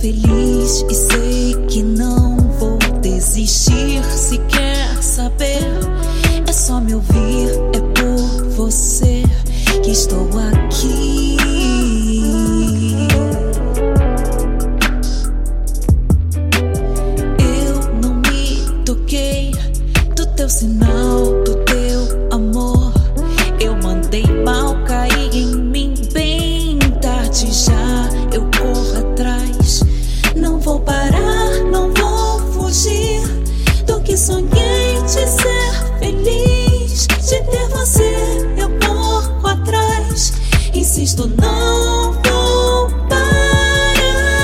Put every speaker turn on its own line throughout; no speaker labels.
feliz e sei que não vou desistir. Se quer saber, é só me ouvir. É por você que estou aqui. Eu não me toquei do teu sinal, do teu amor. Eu mandei mal cair em mim bem tarde já. Eu corro atrás, não vou parar, não vou fugir do que sonhei de ser feliz, de ter você. Eu corro atrás, insisto, não vou parar.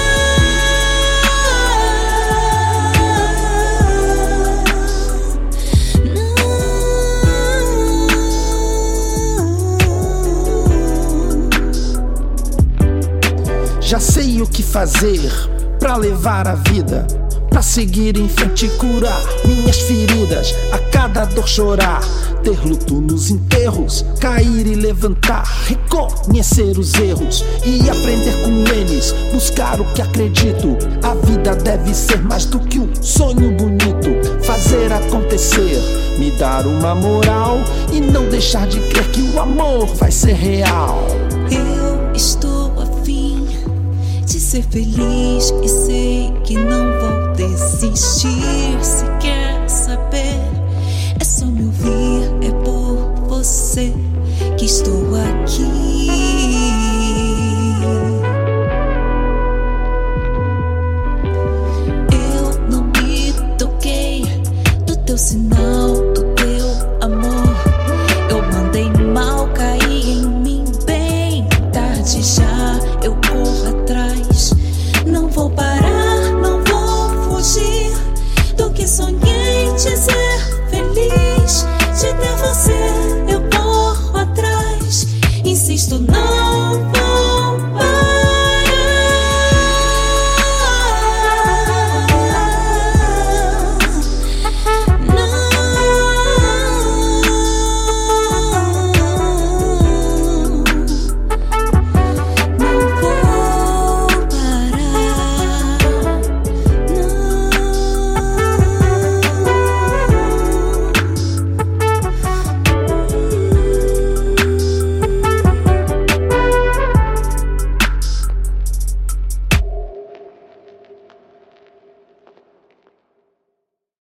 Já sei o que fazer pra levar a vida, pra seguir em frente e curar minhas feridas. A cada dor chorar, ter luto nos enterros, cair e levantar, reconhecer os erros e aprender com eles, buscar o que acredito. A vida deve ser mais do que um sonho bonito, fazer acontecer, me dar uma moral e não deixar de crer que o amor vai ser real.
Eu estou afim de ser feliz e sei que não vou desistir. Se quer saber, é só me ouvir. É por você que estou aqui.